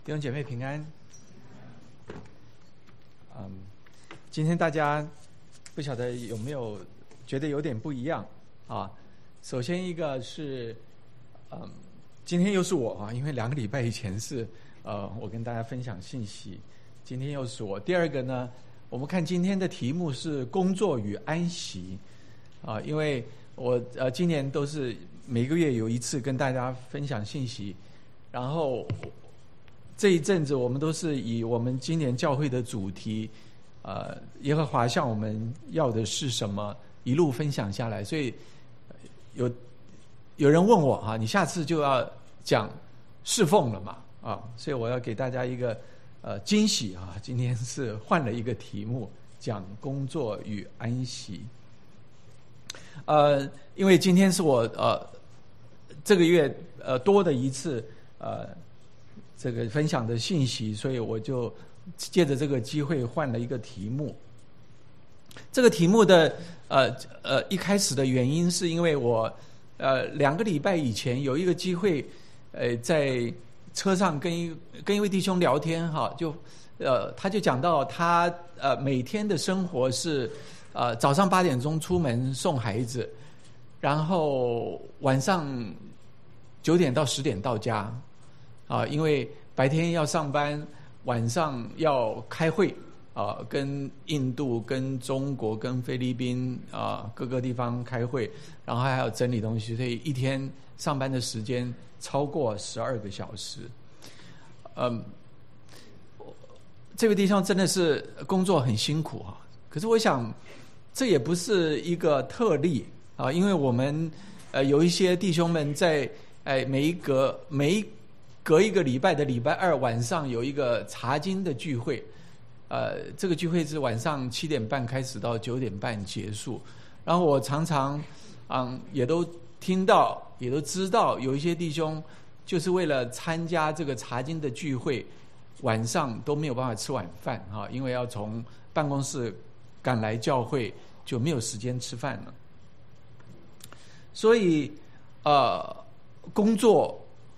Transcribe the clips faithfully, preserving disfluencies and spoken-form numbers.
弟兄姐妹平安。嗯，今天大家不晓得有没有觉得有点不一样啊？首先一个是，嗯，今天又是我啊，因为两个礼拜以前是呃我跟大家分享信息，今天又是我。第二个呢，我们看今天的题目是工作与安息啊，因为我呃今年都是每个月有一次跟大家分享信息，然后这一阵子我们都是以我们今年教会的主题，呃，耶和华向我们要的是什么，一路分享下来。所以有有人问我哈、啊，你下次就要讲侍奉了嘛？啊，所以我要给大家一个呃惊喜啊！今天是换了一个题目，讲工作与安息。呃，因为今天是我呃这个月呃多的一次呃。这个分享的信息，所以我就借着这个机会换了一个题目。这个题目的呃呃一开始的原因是因为我呃两个礼拜以前有一个机会，呃在车上跟一跟一位弟兄聊天哈，就呃他就讲到他呃每天的生活是呃早上八点钟出门送孩子，然后晚上九点到十点到家。啊，因为白天要上班，晚上要开会啊，跟印度、跟中国、跟菲律宾啊各个地方开会，然后还要整理东西，所以一天上班的时间超过十二个小时。嗯，这位弟兄真的是工作很辛苦啊。可是我想，这也不是一个特例啊，因为我们呃有一些弟兄们在哎每一个每一隔一个礼拜的礼拜二晚上有一个查经的聚会，呃，这个聚会是晚上七点半开始到九点半结束。然后我常常，嗯，也都听到，也都知道，有一些弟兄就是为了参加这个查经的聚会，晚上都没有办法吃晚饭哈，因为要从办公室赶来教会，就没有时间吃饭了。所以，呃，工作。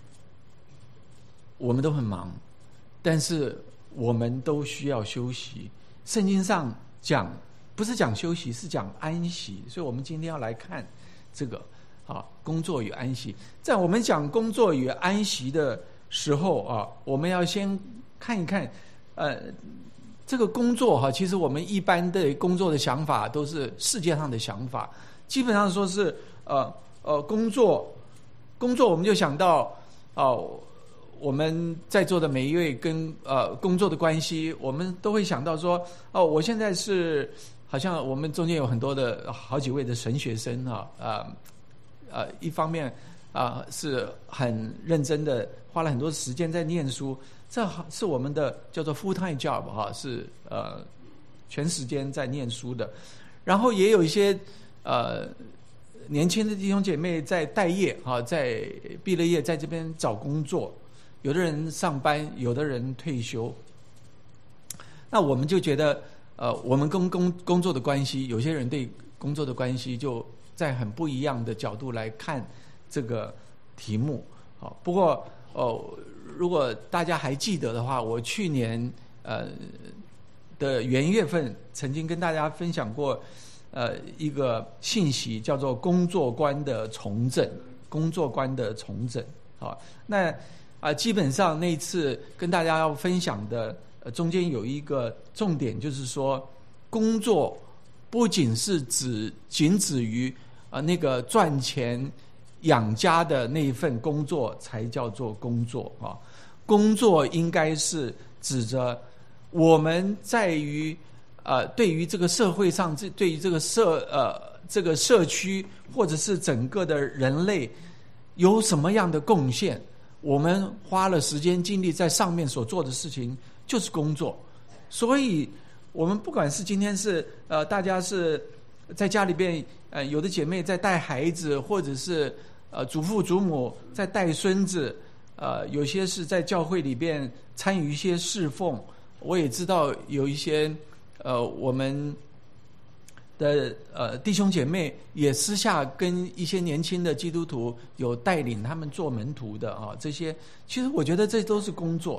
我们都很忙，但是我们都需要休息。圣经上讲，不是讲休息，是讲安息。所以我们今天要来看这个啊，工作与安息。在我们讲工作与安息的时候啊，我们要先看一看，呃，这个工作哈、啊，其实我们一般的工作的想法都是世界上的想法，基本上说是呃呃工作，工作我们就想到哦。呃我们在座的每一位跟呃工作的关系，我们都会想到说，哦，我现在是好像我们中间有很多的好几位的神学生啊，呃呃，一方面啊、呃、是很认真的花了很多时间在念书，这是我们的叫做 full time job 哈、啊，是呃全时间在念书的，然后也有一些呃年轻的弟兄姐妹在待业啊，在毕了业在这边找工作。有的人上班，有的人退休。那我们就觉得，呃，我们跟工工作的关系，有些人对工作的关系，就在很不一样的角度来看这个题目。好，不过哦，如果大家还记得的话，我去年呃的元月份曾经跟大家分享过，呃，一个信息叫做工作观的重整，工作观的重整。好，那。啊，基本上那次跟大家要分享的，呃，中间有一个重点，就是说，工作不仅是指仅止于啊、呃、那个赚钱养家的那一份工作才叫做工作啊，工作应该是指着我们在于呃对于这个社会上，这对于这个社呃这个社区或者是整个的人类有什么样的贡献。我们花了时间精力在上面所做的事情就是工作，所以我们不管是今天是呃大家是在家里边呃有的姐妹在带孩子，或者是呃祖父祖母在带孙子，呃有些是在教会里边参与一些侍奉，我也知道有一些呃我们的呃弟兄姐妹也私下跟一些年轻的基督徒有带领他们做门徒的啊，这些其实我觉得这都是工作。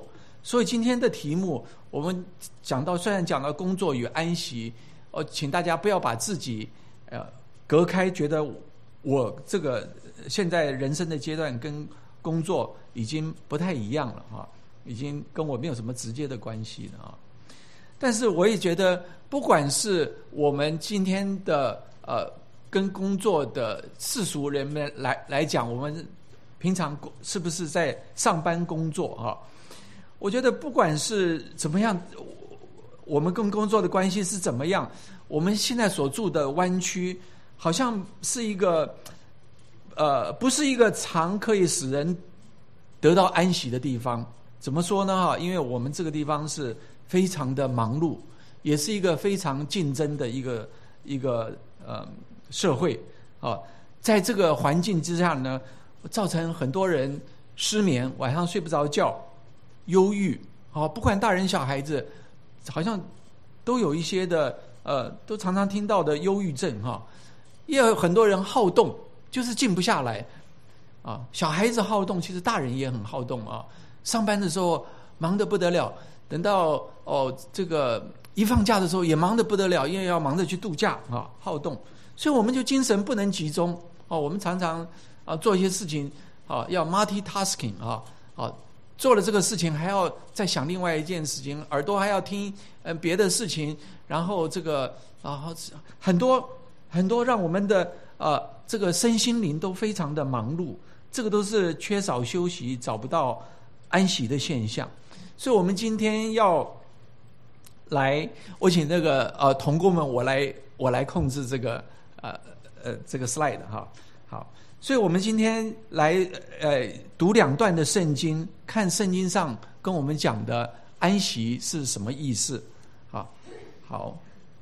所以今天的题目我们讲到，虽然讲到工作与安息，哦，请大家不要把自己呃隔开，觉得我这个现在人生的阶段跟工作已经不太一样了哈，已经跟我没有什么直接的关系了啊。但是我也觉得，不管是我们今天的呃跟工作的世俗人们来来讲，我们平常是不是在上班工作哈？我觉得不管是怎么样，我们跟工作的关系是怎么样，我们现在所住的湾区好像是一个呃，不是一个常可以使人得到安息的地方。怎么说呢？哈，因为我们这个地方是非常的忙碌，也是一个非常竞争的一个一个呃社会啊。在这个环境之下呢，造成很多人失眠，晚上睡不着觉。忧郁啊，不管大人小孩子，好像都有一些的呃，都常常听到的忧郁症哈。也有很多人好动，就是静不下来啊。小孩子好动，其实大人也很好动啊。上班的时候忙得不得了，等到哦这个一放假的时候也忙得不得了，因为要忙着去度假啊，好动。所以我们就精神不能集中哦。我们常常啊做一些事情啊，要 multitasking 啊啊。做了这个事情还要再想另外一件事情，耳朵还要听呃别的事情，然后这个啊很多很多让我们的呃这个身心灵都非常的忙碌，这个都是缺少休息找不到安息的现象。所以我们今天要来，我请这个呃同工们我来我来控制这个呃呃这个 slide 哈。好，所以我们今天来呃读两段的圣经，看圣经上跟我们讲的安息是什么意思。好，好，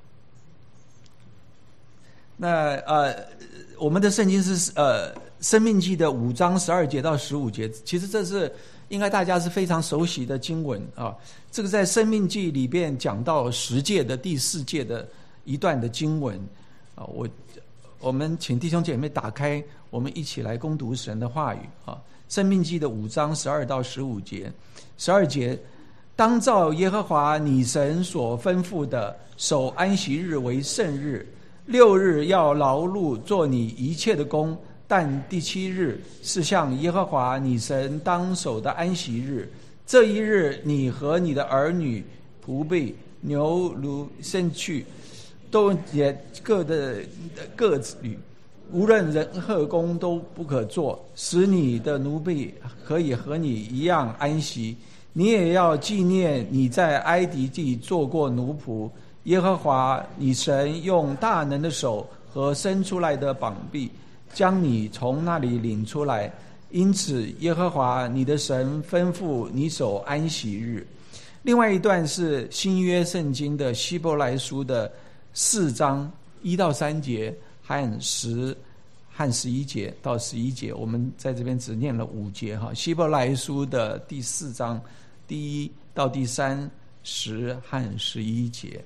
那呃我们的圣经是呃申命记的五章十二节到十五节，其实这是应该大家是非常熟悉的经文啊。这个在申命记里边讲到十诫的第四诫的一段的经文啊，我。我们请弟兄姐妹打开，我们一起来攻读神的话语啊。申命记的五章十二到十五节，十二节，当照耶和华你神所吩咐的，守安息日为圣日。六日要劳碌做你一切的工，但第七日是向耶和华你神当守的安息日。这一日，你和你的儿女、仆婢、牛驴、牲畜都也各的各子女，无论人何工都不可做，使你的奴婢可以和你一样安息。你也要纪念你在埃及地做过奴仆，耶和华你神用大能的手和伸出来的膀臂将你从那里领出来。因此耶和华你的神吩咐你守安息日。另外一段是新约圣经的希伯来书的四章一到三节和十和十一节到十一节，我们在这边只念了五节哈。希伯来书的第四章第一到第三、十和十一节，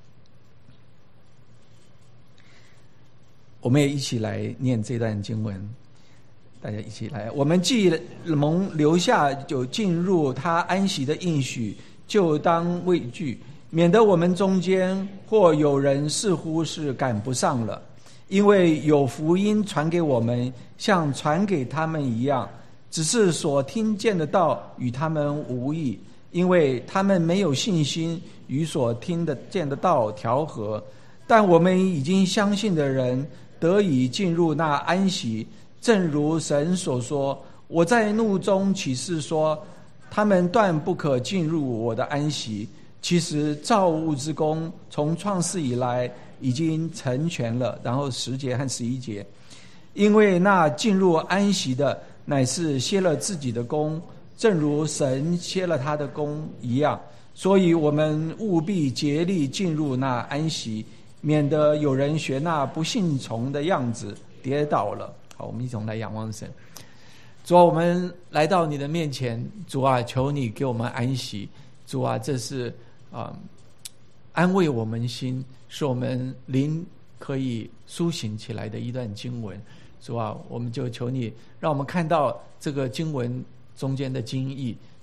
我们也一起来念这段经文。大家一起来，我们既蒙留下就进入他安息的应许，就当畏惧，免得我们中间或有人似乎是赶不上了。因为有福音传给我们，像传给他们一样，只是所听见的道与他们无异，因为他们没有信心与所听得见的道调和。但我们已经相信的人得以进入那安息，正如神所说，我在怒中起誓说，他们断不可进入我的安息。其实造物之功从创世以来已经成全了。然后十节和十一节，因为那进入安息的乃是歇了自己的功，正如神歇了他的功一样。所以我们务必竭力进入那安息，免得有人学那不信从的样子跌倒了。好，我们一同来仰望神。主啊，我们来到你的面前，主啊，求你给我们安息。主啊，这是啊、呃、安慰我们心，使我们灵可以苏醒起来的一段经文。主啊，我们就求你让我们看到这个经文中间的经义。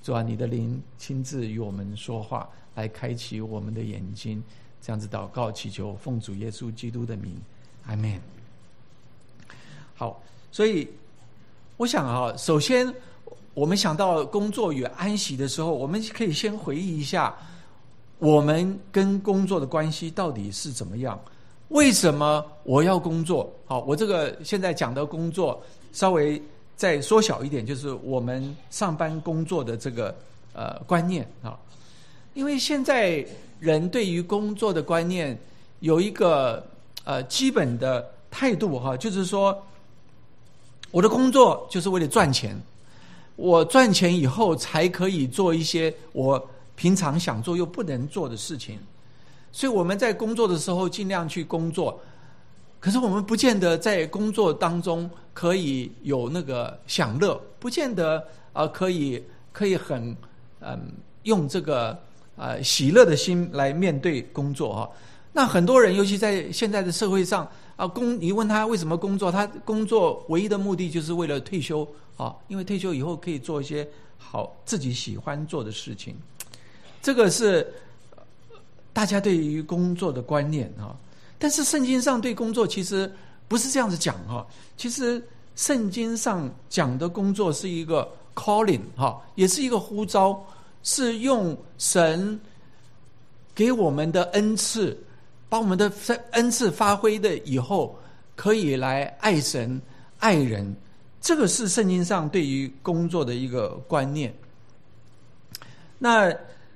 主啊，你的灵亲自与我们说话，来开启我们的眼睛。这样子祷告祈求，奉主耶稣基督的名，阿们。好，所以我想啊，首先我们想到工作与安息的时候，我们可以先回忆一下我们跟工作的关系到底是怎么样。为什么我要工作？好，我这个现在讲的工作稍微再缩小一点，就是我们上班工作的这个呃观念啊。因为现在人对于工作的观念有一个呃基本的态度哈，就是说我的工作就是为了赚钱，我赚钱以后才可以做一些我平常想做又不能做的事情。所以我们在工作的时候尽量去工作，可是我们不见得在工作当中可以有那个享乐，不见得呃可以可以很嗯用这个呃喜乐的心来面对工作哈。那很多人尤其在现在的社会上啊，工你问他为什么工作，他工作唯一的目的就是为了退休啊，因为退休以后可以做一些好自己喜欢做的事情。这个是大家对于工作的观念啊，但是圣经上对工作其实不是这样子讲哈。其实圣经上讲的工作是一个 calling 哈，也是一个呼召，是用神给我们的恩赐，把我们的恩赐发挥的以后，可以来爱神爱人。这个是圣经上对于工作的一个观念。那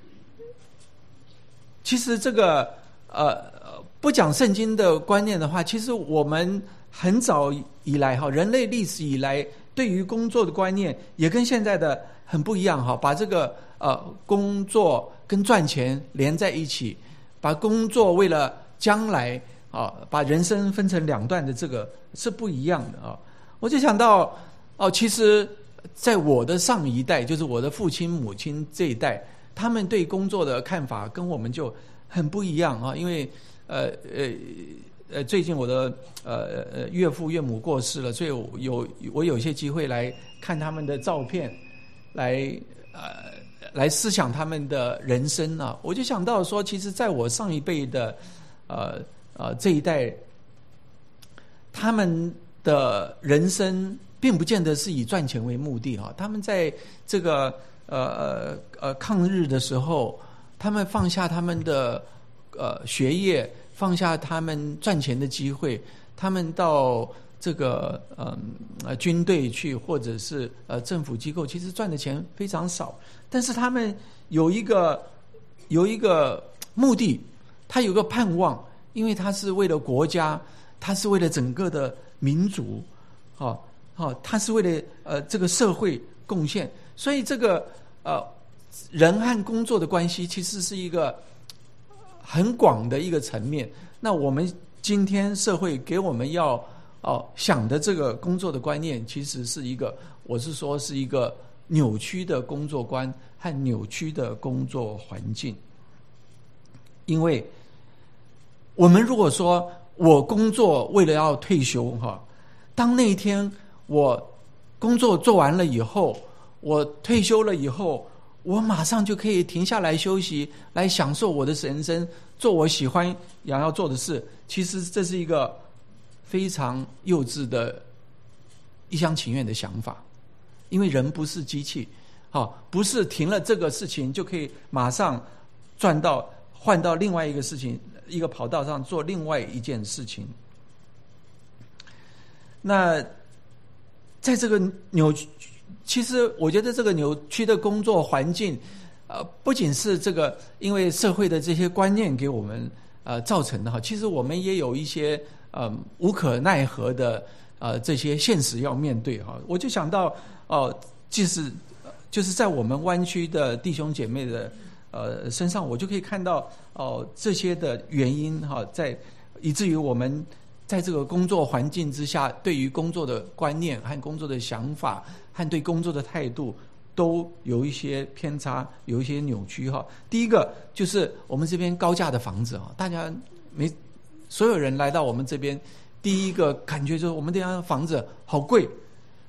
其实这个呃不讲圣经的观念的话，其实我们很早以来哈，人类历史以来对于工作的观念也跟现在的很不一样哈，把这个呃工作跟赚钱连在一起，把工作为了将来啊，把人生分成两段的这个是不一样的啊。我就想到哦，其实在我的上一代，就是我的父亲母亲这一代，他们对工作的看法跟我们就很不一样啊。因为呃呃呃，最近我的呃呃岳父岳母过世了，所以我有我有一些机会来看他们的照片，来呃来思想他们的人生啊。我就想到说，其实在我上一辈的呃呃这一代，他们的人生并不见得是以赚钱为目的哈。他们在这个呃呃呃抗日的时候，他们放下他们的呃学业，放下他们赚钱的机会，他们到这个呃呃军队去，或者是呃政府机构，其实赚的钱非常少，但是他们有一个有一个目的，他有个盼望，因为他是为了国家，他是为了整个的民族，好、哦、好、哦，他是为了呃这个社会贡献，所以这个呃人和工作的关系其实是一个很广的一个层面。那我们今天社会给我们要哦想的这个工作的观念，其实是一个，我是说是一个扭曲的工作观和扭曲的工作环境。因为我们如果说我工作为了要退休哈，当那一天我工作做完了以后，我退休了以后，我马上就可以停下来休息，来享受我的人生，做我喜欢想要做的事。其实这是一个非常幼稚的一厢情愿的想法，因为人不是机器，好，不是停了这个事情就可以马上转到换到另外一个事情，一个跑道上做另外一件事情。那在这个扭曲，其实我觉得这个扭曲的工作环境，呃，不仅是这个因为社会的这些观念给我们呃造成的哈，其实我们也有一些呃无可奈何的呃这些现实要面对哈。我就想到哦、呃，即使就是在我们湾区的弟兄姐妹的呃身上，我就可以看到哦、呃、这些的原因哈，在以至于我们在这个工作环境之下，对于工作的观念和工作的想法和对工作的态度都有一些偏差，有一些扭曲哈。第一个就是我们这边高价的房子啊，大家没所有人来到我们这边，第一个感觉就是我们这样的房子好贵，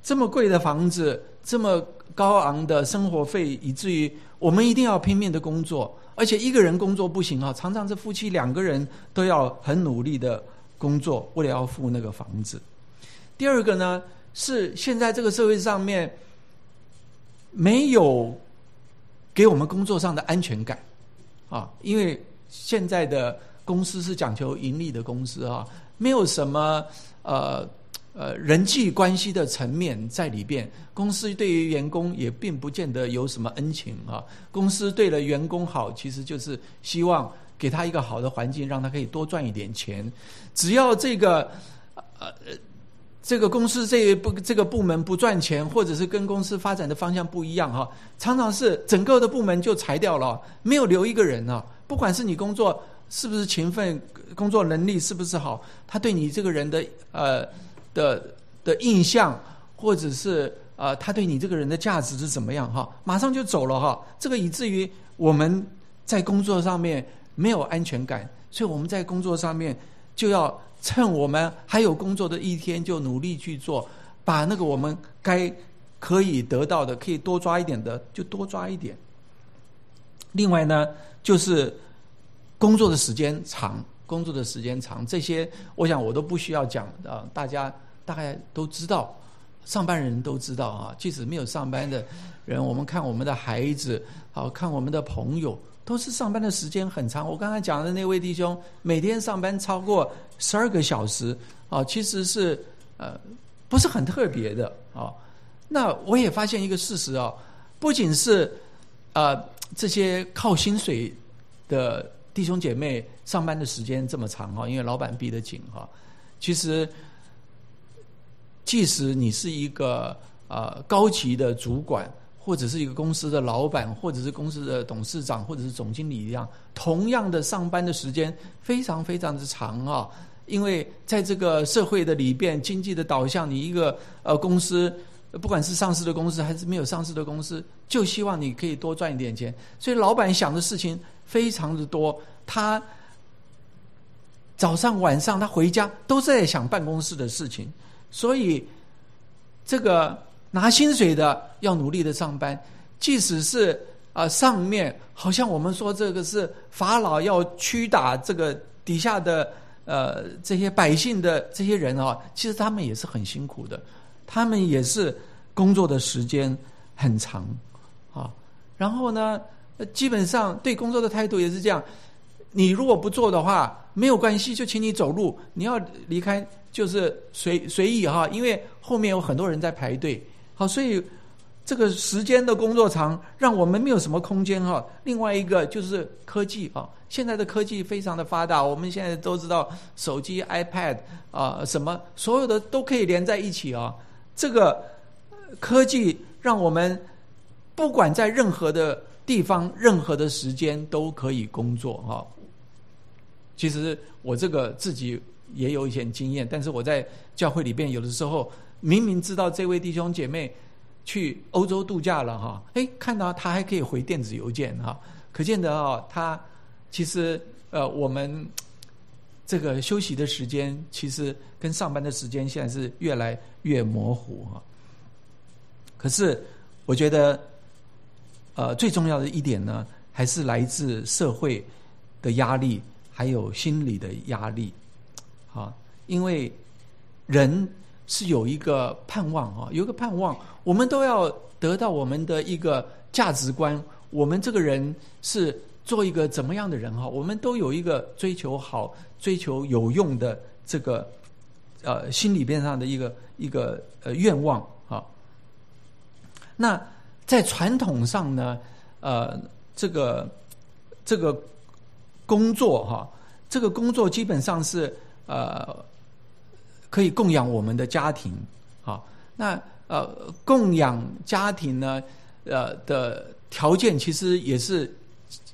这么贵的房子，这么高昂的生活费，以至于我们一定要拼命的工作，而且一个人工作不行啊，常常是夫妻两个人都要很努力的工作，为了要付那个房子。第二个呢，是现在这个社会上面没有给我们工作上的安全感啊，因为现在的公司是讲求盈利的公司啊，没有什么呃呃人际关系的层面在里边。公司对于员工也并不见得有什么恩情啊。公司对了员工好，其实就是希望给他一个好的环境，让他可以多赚一点钱。只要这个呃这个公司这一部这个部门不赚钱，或者是跟公司发展的方向不一样哈，常常是整个的部门就裁掉了，没有留一个人啊。不管是你工作是不是勤奋，工作能力是不是好，他对你这个人的呃的的印象，或者是呃他对你这个人的价值是怎么样哈，马上就走了哈。这个以至于我们在工作上面没有安全感，所以我们在工作上面就要趁我们还有工作的一天，就努力去做，把那个我们该可以得到的，可以多抓一点的就多抓一点。另外呢，就是工作的时间长，工作的时间长，这些我想我都不需要讲啊，大家大概都知道，上班人都知道啊。即使没有上班的人，我们看我们的孩子，好看我们的朋友，都是上班的时间很长。我刚才讲的那位弟兄，每天上班超过十二个小时啊，其实是呃不是很特别的啊。那我也发现一个事实啊，不仅是呃这些靠薪水的弟兄姐妹上班的时间这么长哈，因为老板逼得紧哈。其实，即使你是一个呃高级的主管，或者是一个公司的老板，或者是公司的董事长，或者是总经理一样，同样的上班的时间非常非常的长啊。因为在这个社会的里边，经济的导向，你一个呃公司，不管是上市的公司还是没有上市的公司，就希望你可以多赚一点钱，所以老板想的事情非常的多。他早上晚上他回家都在想办公室的事情，所以这个拿薪水的要努力的上班，即使是啊、呃、上面好像我们说这个是法老要驱打这个底下的呃这些百姓的这些人啊，其实他们也是很辛苦的，他们也是工作的时间很长啊。然后呢，基本上对工作的态度也是这样。你如果不做的话，没有关系，就请你走路。你要离开，就是随随意哈，因为后面有很多人在排队。好，所以这个时间的工作长，让我们没有什么空间哈。另外一个就是科技啊，现在的科技非常的发达，我们现在都知道手机、iPad 啊，什么所有的都可以连在一起啊。这个科技让我们不管在任何的地方、任何的时间都可以工作哈。其实我这个自己也有一些经验，但是我在教会里边有的时候明明知道这位弟兄姐妹去欧洲度假了哈，哎，看到他还可以回电子邮件哈，可见得啊，他其实呃我们这个休息的时间其实跟上班的时间现在是越来越模糊哈。可是我觉得呃最重要的一点呢，还是来自社会的压力，还有心理的压力啊，因为人是有一个盼望啊，有一个盼望，我们都要得到我们的一个价值观，我们这个人是做一个怎么样的人哈，我们都有一个追求好、追求有用的这个呃心里边上的一个一个呃愿望啊。那在传统上呢，呃，这个这个工作哈，这个工作基本上是呃可以供养我们的家庭啊。那呃供养家庭呢，呃的条件其实也是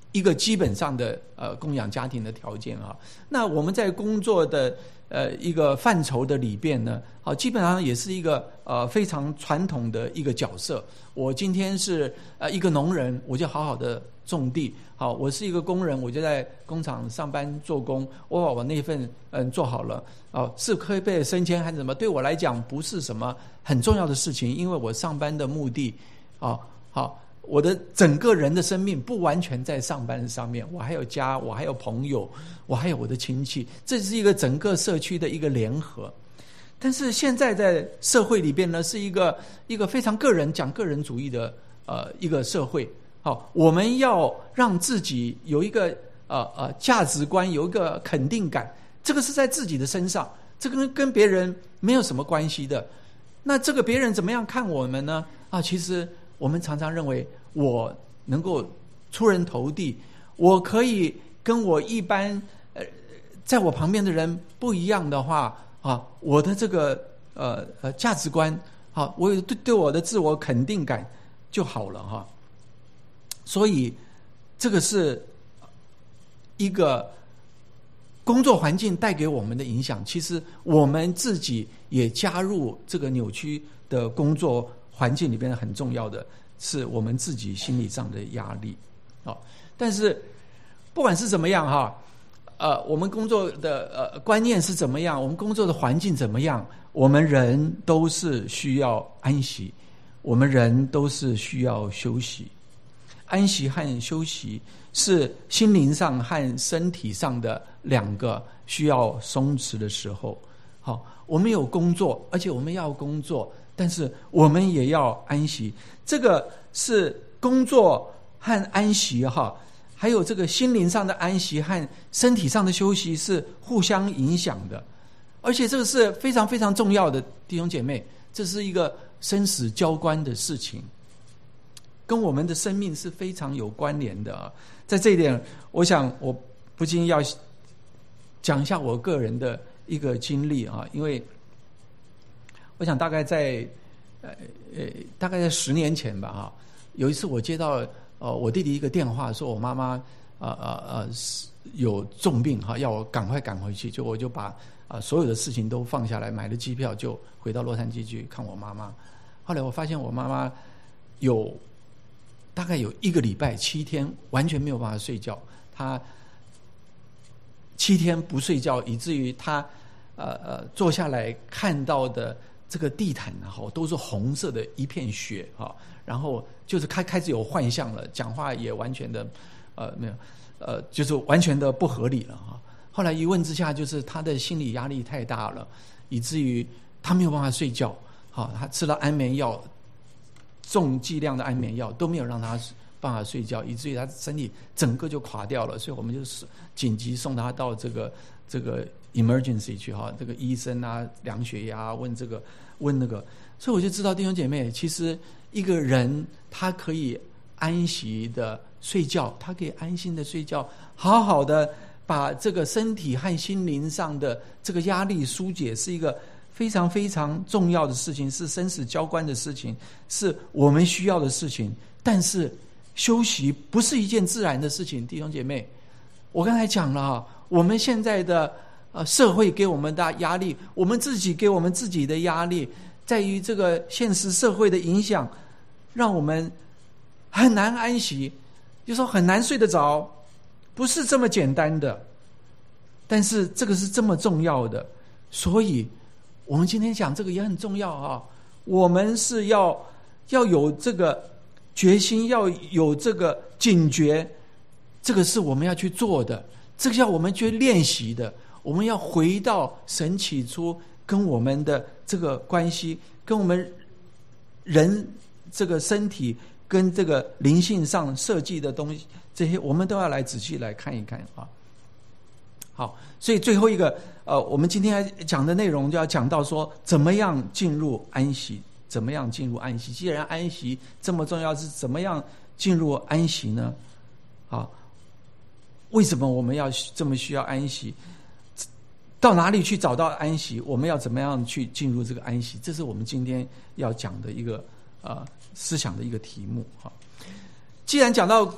一个基本上的呃供养家庭的条件啊。那我们在工作的呃一个范畴的里边呢，好，基本上也是一个呃非常传统的一个角色。我今天是呃一个农人，我就好好的种地。好，我是一个工人，我就在工厂上班做工，我把我那份嗯做好了，哦，是可以被升迁还是什么？对我来讲不是什么很重要的事情，因为我上班的目的，啊，好，我的整个人的生命不完全在上班上面，我还有家，我还有朋友，我还有我的亲戚，这是一个整个社区的一个联合。但是现在在社会里边呢，是一个一个非常个人讲个人主义的呃一个社会。好，我们要让自己有一个呃呃价值观，有一个肯定感，这个是在自己的身上，这个跟别人没有什么关系的。那这个别人怎么样看我们呢？啊，其实我们常常认为我能够出人头地，我可以跟我一般呃在我旁边的人不一样的话啊，我的这个呃呃价值观啊，我有对对我的自我肯定感就好了哈。所以，这个是一个工作环境带给我们的影响。其实我们自己也加入这个扭曲的工作环境里边，很重要的是我们自己心理上的压力。哦，但是不管是怎么样哈，呃，我们工作的呃观念是怎么样，我们工作的环境怎么样，我们人都是需要安息，我们人都是需要休息。安息和休息是心灵上和身体上的两个需要松弛的时候。好，我们有工作，而且我们要工作，但是我们也要安息。这个是工作和安息哈，还有这个心灵上的安息和身体上的休息是互相影响的，而且这个是非常非常重要的，弟兄姐妹，这是一个生死交关的事情。跟我们的生命是非常有关联的啊。在这一点，我想我不禁要讲一下我个人的一个经历啊，因为我想大概在呃呃大概在十年前吧哈，有一次我接到呃我弟弟一个电话，说我妈妈呃呃呃有重病哈，要我赶快赶回去，就我就把啊、呃、所有的事情都放下来，买了机票就回到洛杉矶去看我妈妈。后来我发现我妈妈有大概有一个礼拜七天完全没有办法睡觉，他七天不睡觉，以至于他呃呃坐下来看到的这个地毯然后都是红色的一片雪哈，然后就是开开始有幻象了，讲话也完全的呃没有呃就是完全的不合理了哈。后来一问之下，就是他的心理压力太大了，以至于他没有办法睡觉，好，他吃了安眠药。重剂量的安眠药都没有让他办法睡觉，以至于他身体整个就垮掉了，所以我们就是紧急送他到这个这个 emergency 去哈，这个医生啊量血压问这个问那个，所以我就知道弟兄姐妹，其实一个人他可以安息的睡觉，他可以安心的睡觉，好好的把这个身体和心灵上的这个压力疏解，是一个非常非常重要的事情，是生死交关的事情，是我们需要的事情。但是休息不是一件自然的事情，弟兄姐妹，我刚才讲了啊，我们现在的呃社会给我们的压力，我们自己给我们自己的压力，在于这个现实社会的影响，让我们很难安息，就说很难睡得着，不是这么简单的。但是这个是这么重要的，所以我们今天讲这个也很重要啊！我们是要要有这个决心，要有这个警觉，这个是我们要去做的，这个要我们去练习的。我们要回到神起初跟我们的这个关系，跟我们人这个身体跟这个灵性上设计的东西，这些我们都要来仔细来看一看啊。好，所以最后一个呃，我们今天讲的内容就要讲到说，怎么样进入安息？怎么样进入安息？既然安息这么重要，是怎么样进入安息呢？啊，为什么我们要这么需要安息？到哪里去找到安息？我们要怎么样去进入这个安息？这是我们今天要讲的一个呃思想的一个题目啊。既然讲到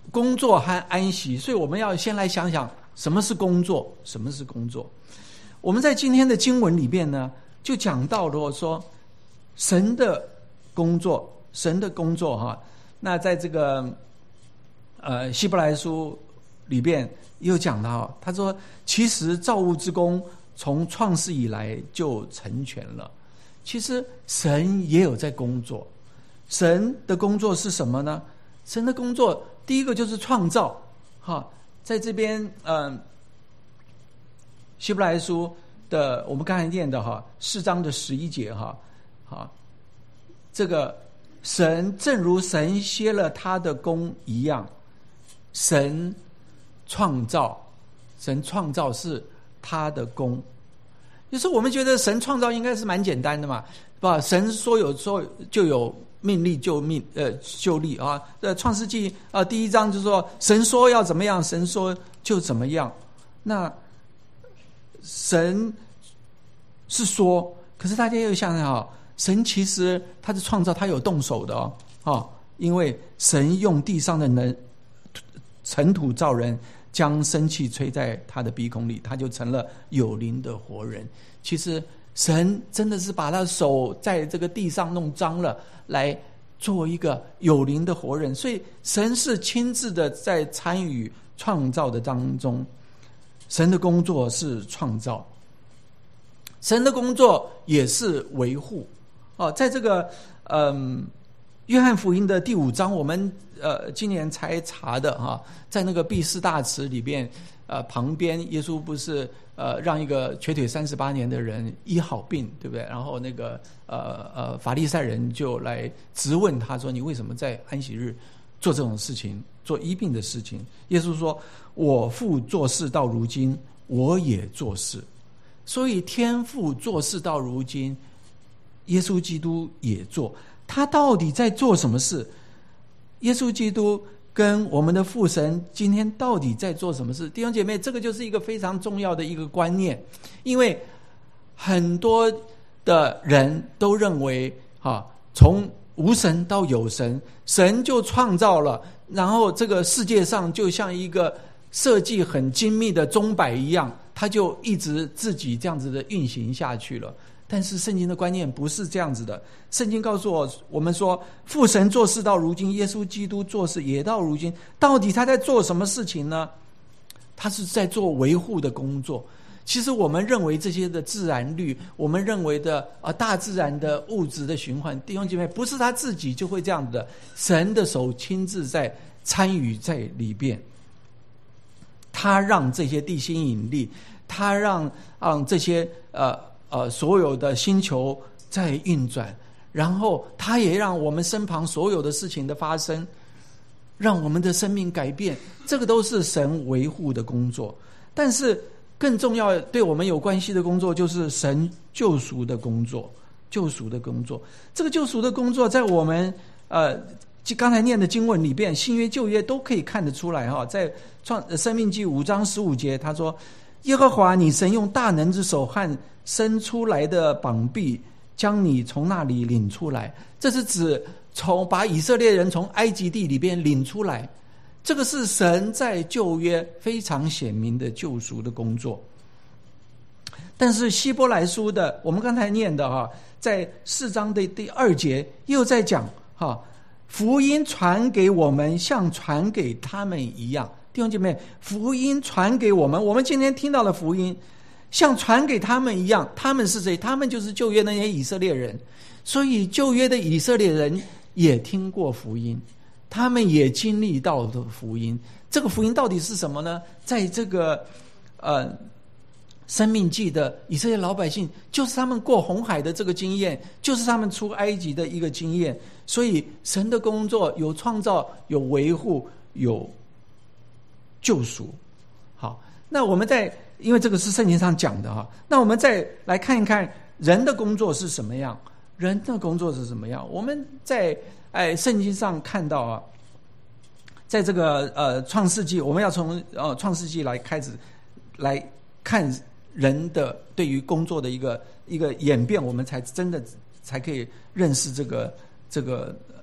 工作和安息，所以我们要先来想想什么是工作，什么是工作。我们在今天的经文里面呢，就讲到了说神的工作，神的工作哈。那在这个呃希伯来书里边又讲到，他说其实造物之工从创世以来就成全了。其实神也有在工作，神的工作是什么呢？神的工作第一个就是创造哈，在这边嗯、呃，希伯来书的我们刚才念的哈四章的十一节哈，哈，这个神正如神歇了他的工一样，神创造，神创造是他的工。就是我们觉得神创造应该是蛮简单的嘛，吧？神说有说就有，命立就命，呃，就立啊。呃，创世纪啊，第一章就是说，神说要怎么样，神说就怎么样。那神是说，可是大家又想想哈，神其实他的创造，他有动手的哦，啊，因为神用地上的能尘土造人，将生气吹在他的鼻孔里，他就成了有灵的活人。其实神真的是把他的手在这个地上弄脏了，来做一个有灵的活人。所以神是亲自的在参与创造的当中。神的工作是创造，神的工作也是维护。哦，在这个嗯约翰福音的第五章，我们呃今年才查的哈，在那个毕士大池里边，呃旁边耶稣不是呃让一个瘸腿三十八年的人医好病，对不对？然后那个呃呃法利赛人就来质问他说：“你为什么在安息日做这种事情，做医病的事情？”耶稣说：“我父做事到如今，我也做事。”所以天父做事到如今，耶稣基督也做。他到底在做什么事？耶稣基督跟我们的父神今天到底在做什么事？弟兄姐妹，这个就是一个非常重要的一个观念，因为很多的人都认为啊，从无神到有神，神就创造了，然后这个世界上就像一个设计很精密的钟摆一样，它就一直自己这样子的运行下去了。但是圣经的观念不是这样子的，圣经告诉我我们说，父神做事到如今，耶稣基督做事也到如今。到底他在做什么事情呢？他是在做维护的工作。其实我们认为这些的自然律，我们认为的啊大自然的物质的循环，弟兄姐妹，不是他自己就会这样子的，神的手亲自在参与在里边。他让这些地心引力，他让让这些呃呃所有的星球在运转，然后他也让我们身旁所有的事情的发生，让我们的生命改变，这个都是神维护的工作。但是更重要对我们有关系的工作，就是神救赎的工作。救赎的工作，这个救赎的工作在我们呃刚才念的经文里边，新约旧约都可以看得出来哈。在创生命记五章十五节，他说：“耶和华你神用大能之手和伸出来的膀臂，将你从那里领出来。”这是指从把以色列人从埃及地里边领出来。这个是神在旧约非常显明的救赎的工作。但是希伯来书的我们刚才念的哈，在四章的第二节又在讲哈，福音传给我们，像传给他们一样。弟兄姐妹，福音传给我们，我们今天听到的福音像传给他们一样。他们是谁？他们就是旧约那些以色列人。所以旧约的以色列人也听过福音，他们也经历到的福音。这个福音到底是什么呢？在这个呃生命记的以色列老百姓，就是他们过红海的这个经验，就是他们出埃及的一个经验。所以神的工作有创造，有维护，有救赎。好，那我们再因为这个是圣经上讲的哈，那我们再来看一看人的工作是什么样。人的工作是什么样？我们在哎圣经上看到啊，在这个呃创世纪，我们要从呃创世纪来开始来看人的对于工作的一个一个演变，我们才真的才可以认识这个这个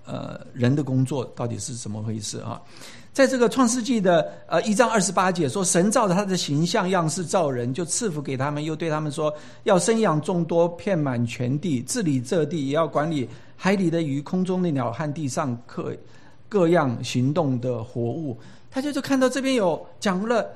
呃人的工作到底是怎么回事啊？在这个创世纪的呃一章二十八节说，神照着他的形象样式造人，就赐福给他们，又对他们说，要生养众多，遍满全地，治理这地，也要管理海里的鱼、空中的鸟和地上各各样行动的活物。他就就看到这边有讲了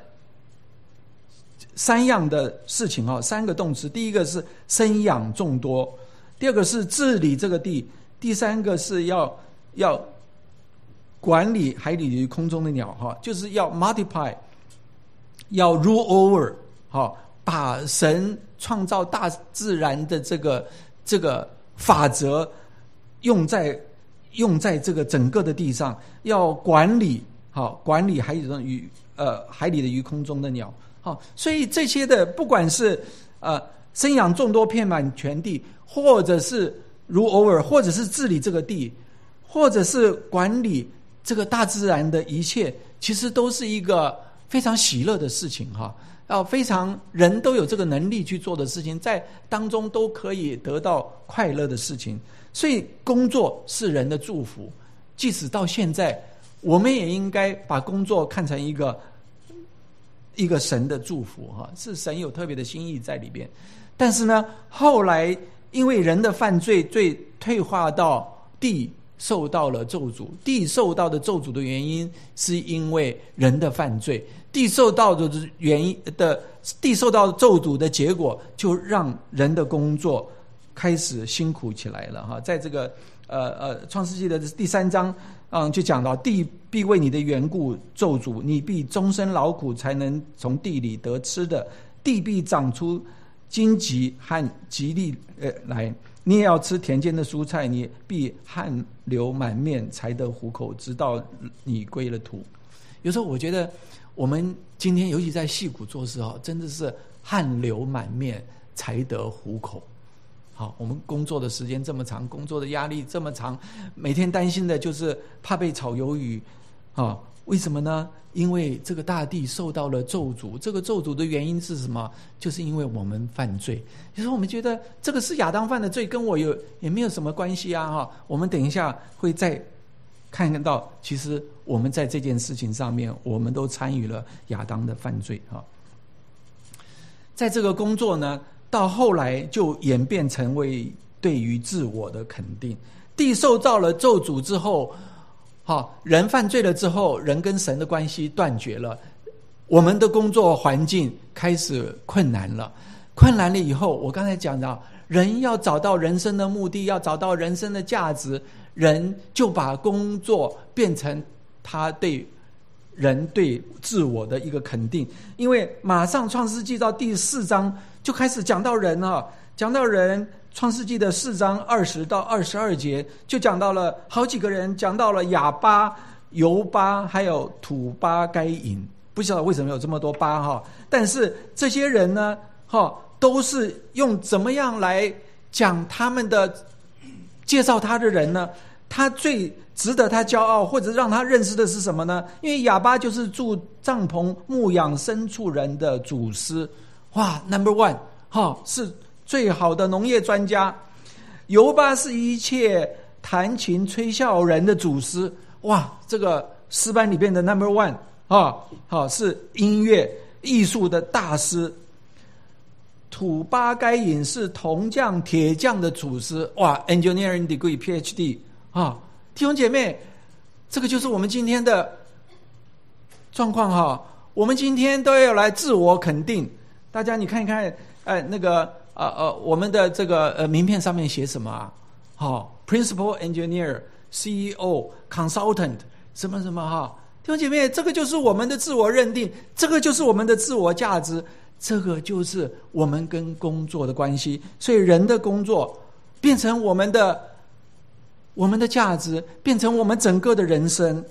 三样的事情啊，三个动词。第一个是生养众多，第二个是治理这个地，第三个是要要管理海里与空中的鸟，哈，就是要 multiply， 要 rule over， 哈，把神创造大自然的这个这个法则用在用在这个整个的地上，要管理，好，管理海里的鱼，呃，海里的鱼，空中的鸟，好，所以这些的不管是呃生养众多，遍满全地，或者是 rule over， 或者是治理这个地，或者是管理这个大自然的一切，其实都是一个非常喜乐的事情哈，要非常人都有这个能力去做的事情，在当中都可以得到快乐的事情。所以工作是人的祝福，即使到现在，我们也应该把工作看成一个一个神的祝福哈，是神有特别的心意在里边。但是呢，后来因为人的犯罪，罪退化到地受到了咒诅，地受到的咒诅的原因是因为人的犯罪，地受到的原因的地受到咒诅的结果，就让人的工作开始辛苦起来了哈。在这个呃呃创世纪的第三章，嗯，就讲到地必为你的缘故咒诅，你必终身劳苦才能从地里得吃的，地必长出荆棘和吉利呃来。你也要吃田间的蔬菜，你必汗流满面才得糊口，直到你归了土。有时候我觉得我们今天尤其在矽谷做事，真的是汗流满面才得糊口。好，我们工作的时间这么长，工作的压力这么长，每天担心的就是怕被炒鱿鱼啊。为什么呢？因为这个大地受到了咒诅，这个咒诅的原因是什么？就是因为我们犯罪。有时候我们觉得这个是亚当犯的罪，跟我有也没有什么关系啊哈。我们等一下会再看到，其实我们在这件事情上面，我们都参与了亚当的犯罪哈。在这个工作呢，到后来就演变成为对于自我的肯定。地受到了咒诅之后，好，人犯罪了之后，人跟神的关系断绝了，我们的工作环境开始困难了。困难了以后，我刚才讲到，人要找到人生的目的，要找到人生的价值，人就把工作变成他对人对自我的一个肯定。因为马上创世纪到第四章就开始讲到人了，讲到人。创世纪的四章二十到二十二节就讲到了好几个人，讲到了亚巴、犹巴还有土巴该隐，不晓得为什么有这么多巴哈，但是这些人呢哈，都是用怎么样来讲他们的介绍他的人呢？他最值得他骄傲或者让他认识的是什么呢？因为亚巴就是住帐篷牧养牲畜人的祖师，哇 number one 哈，是最好的农业专家。犹巴是一切弹琴吹箫人的祖师，哇，这个诗班里边的 number one 啊，好，是音乐艺术的大师。土巴该隐是铜匠铁匠的祖师，哇 engineering degree P H D 啊，弟兄姐妹，这个就是我们今天的状况哈。我们今天都要来自我肯定，大家你看一看，呃，那个呃呃，我们的这个呃名片上面写什么啊？好、哦、，Principal Engineer、C E O、Consultant， 什么什么哈，弟兄姐妹，这个就是我们的自我认定，这个就是我们的自我价值，这个就是我们跟工作的关系。所以人的工作变成我们的我们的价值，变成我们整个的人生。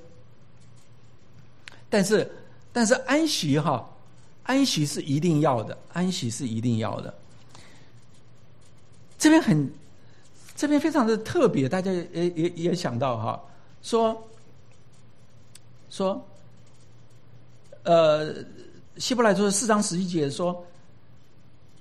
但是但是安息哈，安息是一定要的，安息是一定要的。这边很，这边非常的特别，大家也也也想到哈，说说，呃，希伯来书四章十一节说，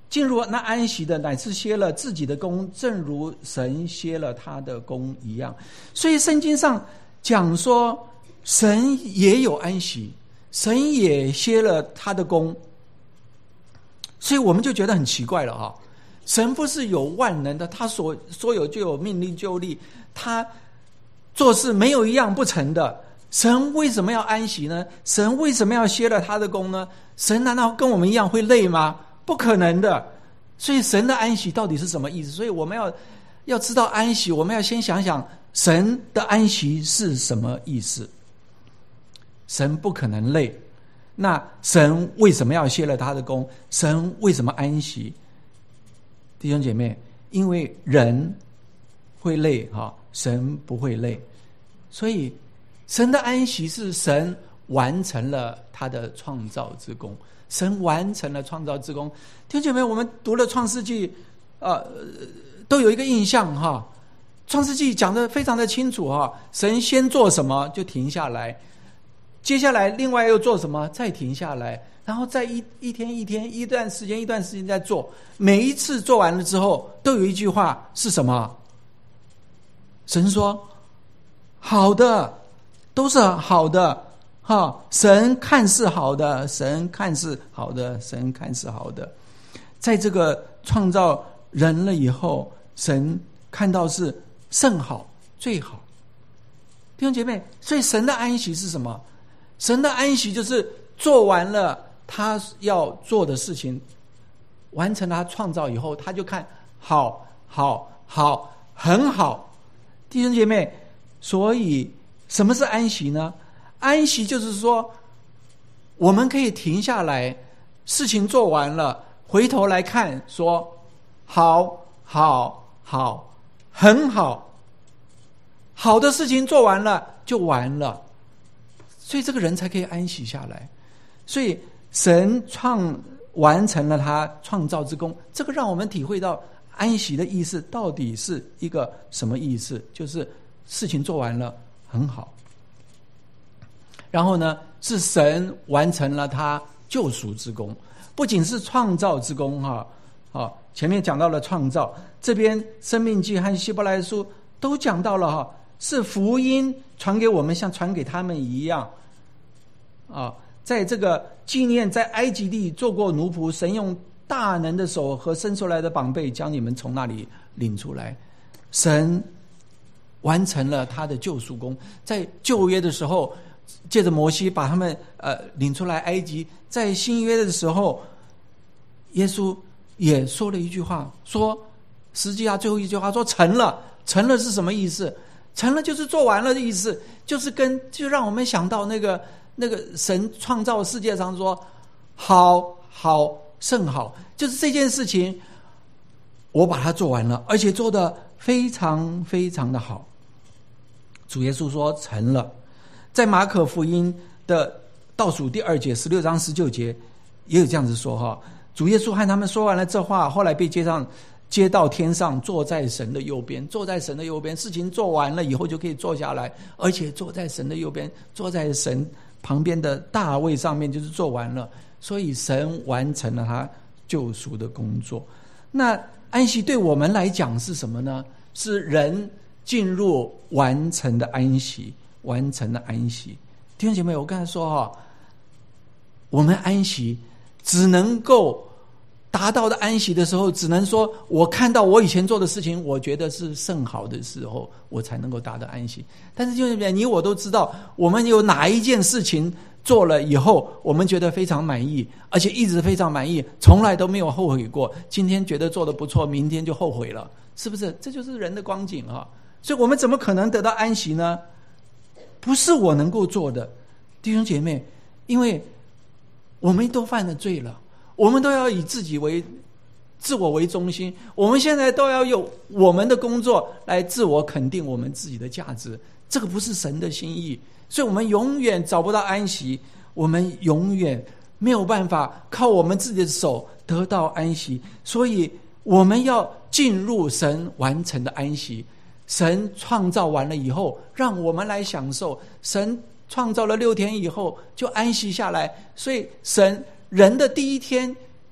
进入那安息的，乃是歇了自己的工，正如神歇了他的工一样。所以圣经上讲说，神也有安息，神也歇了他的工。所以我们就觉得很奇怪了哈，神不是有万能的，他所所有就有命令就立，他做事没有一样不成的，神为什么要安息呢？神为什么要歇了他的工呢？神难道跟我们一样会累吗？不可能的。所以神的安息到底是什么意思？所以我们要要知道安息，我们要先想想神的安息是什么意思。神不可能累，那神为什么要歇了他的工？神为什么安息？弟兄姐妹，因为人会累哈，神不会累。所以神的安息是神完成了他的创造之功，神完成了创造之功。弟兄姐妹，我们读了创世纪呃，都有一个印象哈，创世纪讲得非常的清楚哈，神先做什么就停下来，接下来另外又做什么再停下来，然后再一一天一天一段时间一段时间再做，每一次做完了之后都有一句话是什么？神说好的，都是好的哈，神看是好的，神看是好的，神看是好的。在这个创造人了以后，神看到是甚好最好。弟兄姐妹，所以神的安息是什么？神的安息就是做完了他要做的事情，完成他创造以后，他就看好好好很好。弟兄姐妹，所以什么是安息呢？安息就是说我们可以停下来，事情做完了，回头来看说好好好很好，好的事情做完了就完了，所以这个人才可以安息下来。所以神创完成了他创造之功，这个让我们体会到安息的意思到底是一个什么意思，就是事情做完了很好，然后呢是神完成了他救赎之功，不仅是创造之功哈，啊，前面讲到了创造，这边申命记和希伯来书都讲到了哈，是福音传给我们，像传给他们一样啊。在这个纪念在埃及地做过奴仆，神用大能的手和伸出来的膀臂将你们从那里领出来，神完成了他的救赎功。在旧约的时候借着摩西把他们呃领出来埃及，在新约的时候耶稣也说了一句话，说十字架最后一句话说成了。成了是什么意思？成了就是做完了的意思，就是跟就让我们想到那个那个神创造世界上说好好甚好，就是这件事情我把它做完了，而且做得非常非常的好。主耶稣说成了。在马可福音的倒数第二节十六章十九节也有这样子说哈，主耶稣和他们说完了这话，后来被接上接到天上，坐在神的右边。坐在神的右边，事情做完了以后就可以坐下来，而且坐在神的右边，坐在神旁边的大位上面，就是做完了。所以神完成了他救赎的工作。那安息对我们来讲是什么呢？是人进入完成的安息，完成的安息。弟兄姐妹，我刚才说哈，我们安息只能够达到的安息的时候，只能说我看到我以前做的事情，我觉得是甚好的时候，我才能够达到安息。但是弟兄姐妹，你我都知道，我们有哪一件事情做了以后我们觉得非常满意，而且一直非常满意，从来都没有后悔过，今天觉得做得不错，明天就后悔了，是不是？这就是人的光景啊！所以我们怎么可能得到安息呢？不是我能够做的，弟兄姐妹，因为我们都犯了罪了，我们都要以自己为自我为中心，我们现在都要用我们的工作来自我肯定我们自己的价值，这个不是神的心意。所以我们永远找不到安息，我们永远没有办法靠我们自己的手得到安息。所以我们要进入神完成的安息。神创造完了以后，让我们来享受。神创造了六天以后就安息下来，所以神人的第一天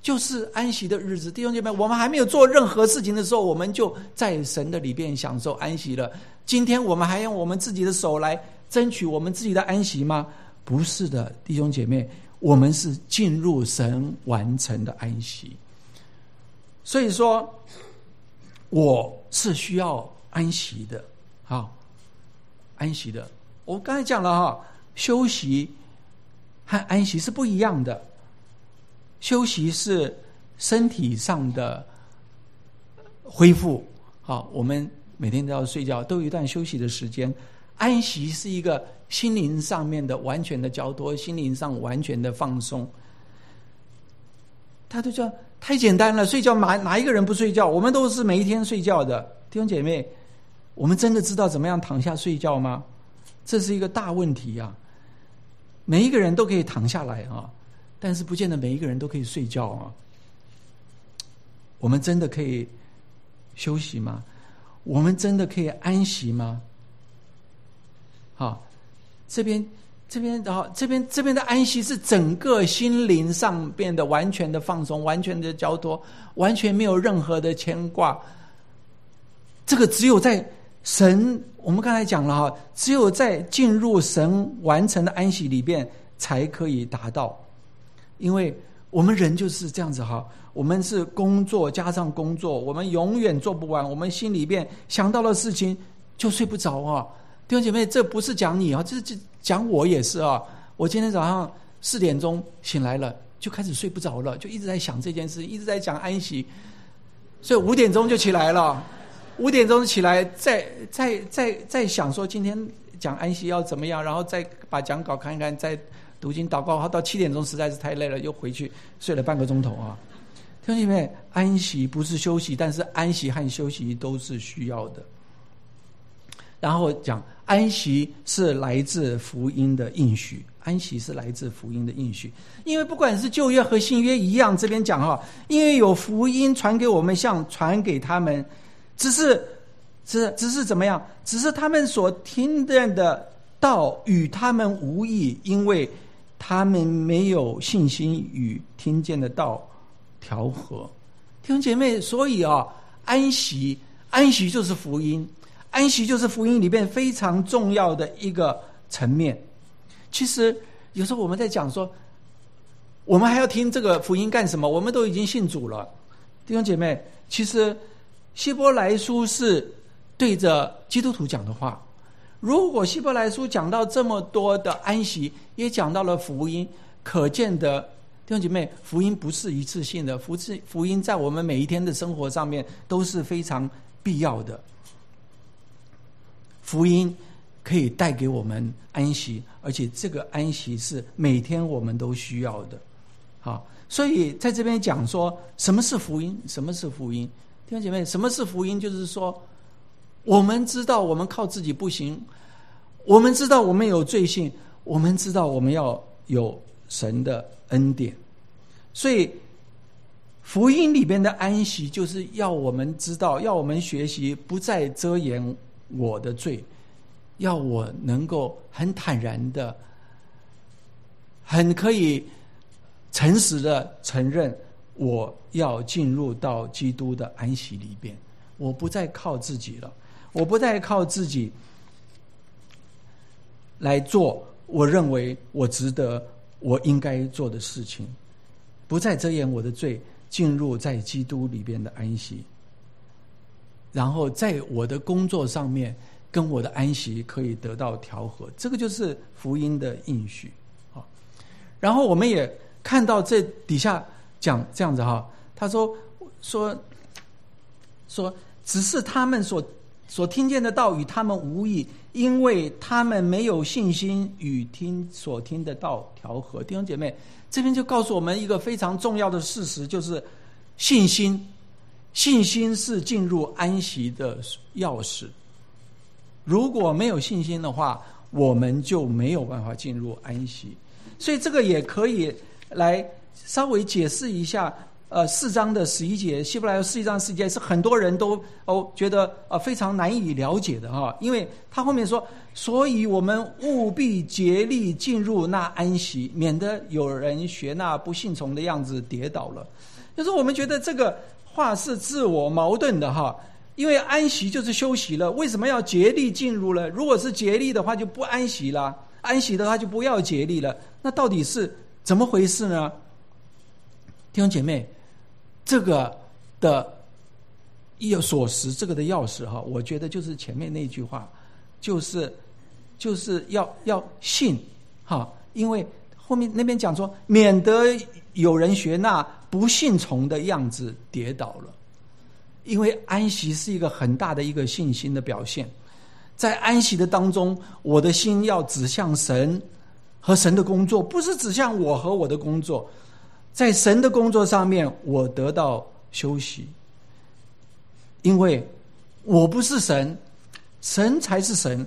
就是安息的日子。弟兄姐妹，我们还没有做任何事情的时候，我们就在神的里边享受安息了。今天我们还用我们自己的手来争取我们自己的安息吗？不是的，弟兄姐妹，我们是进入神完成的安息。所以说我是需要安息的，好，安息的。我刚才讲了哈，休息和安息是不一样的。休息是身体上的恢复，好，我们每天都要睡觉，都有一段休息的时间。安息是一个心灵上面的完全的交托，心灵上完全的放松。他就说太简单了，睡觉哪哪一个人不睡觉？我们都是每一天睡觉的，弟兄姐妹，我们真的知道怎么样躺下睡觉吗？这是一个大问题啊！每一个人都可以躺下来啊，但是不见得每一个人都可以睡觉啊。我们真的可以休息吗？我们真的可以安息吗？好，这边这边啊，这边这边的安息是整个心灵上变得完全的放松，完全的交托，完全没有任何的牵挂。这个只有在神，我们刚才讲了哈，只有在进入神完成的安息里边才可以达到。因为我们人就是这样子哈，我们是工作加上工作，我们永远做不完，我们心里边想到的事情就睡不着啊。弟兄姐妹，这不是讲你啊，这这讲我也是啊。我今天早上四点钟醒来了，就开始睡不着了，就一直在想这件事，一直在讲安息，所以五点钟就起来了。五点钟起来，再再再再想说今天讲安息要怎么样，然后再把讲稿看一看，再读经祷告，到七点钟实在是太累了，又回去睡了半个钟头啊。弟兄姐妹，安息不是休息，但是安息和休息都是需要的。然后讲安息是来自福音的应许，安息是来自福音的应许。因为不管是旧约和新约一样，这边讲哈，因为有福音传给我们，像传给他们，只是只只是怎么样？只是他们所听见的道与他们无异，因为他们没有信心与听见的道调和。弟兄姐妹，所以啊，安息安息就是福音。安息就是福音里面非常重要的一个层面。其实有时候我们在讲说，我们还要听这个福音干什么？我们都已经信主了。弟兄姐妹，其实希伯来书是对着基督徒讲的话。如果希伯来书讲到这么多的安息，也讲到了福音，可见的弟兄姐妹，福音不是一次性的，福是福音在我们每一天的生活上面都是非常必要的。福音可以带给我们安息，而且这个安息是每天我们都需要的。好，所以在这边讲说什么是福音，什么是福音。弟兄姐妹，什么是福音？就是说我们知道我们靠自己不行，我们知道我们有罪性，我们知道我们要有神的恩典。所以福音里边的安息就是要我们知道，要我们学习不再遮掩我的罪，要我能够很坦然的，很可以诚实的承认，我要进入到基督的安息里边，我不再靠自己了，我不再靠自己来做我认为我值得我应该做的事情，不再遮掩我的罪，进入在基督里边的安息。然后在我的工作上面跟我的安息可以得到调和，这个就是福音的应许。然后我们也看到这底下讲这样子哈，他说说说只是他们所所听见的道与他们无异，因为他们没有信心与听所听的道调和。弟兄姐妹，这边就告诉我们一个非常重要的事实，就是信心信心是进入安息的钥匙。如果没有信心的话，我们就没有办法进入安息。所以这个也可以来稍微解释一下，呃，四章的十一节，希伯来书四章十一节是很多人都哦觉得呃非常难以了解的哈，因为他后面说，所以我们务必竭力进入那安息，免得有人学那不信从的样子跌倒了。 有时候我们觉得这个话是自我矛盾的哈，因为安息就是休息了，为什么要竭力进入了？如果是竭力的话，就不安息了；安息的话，就不要竭力了。那到底是怎么回事呢？弟兄姐妹，这个的有锁匙，这个的钥匙哈，我觉得就是前面那句话，就是就是要要信哈，因为后面那边讲说，免得有人学那不信从的样子跌倒了。因为安息是一个很大的一个信心的表现，在安息的当中，我的心要指向神和神的工作，不是指向我和我的工作。在神的工作上面，我得到休息，因为我不是神，神才是神。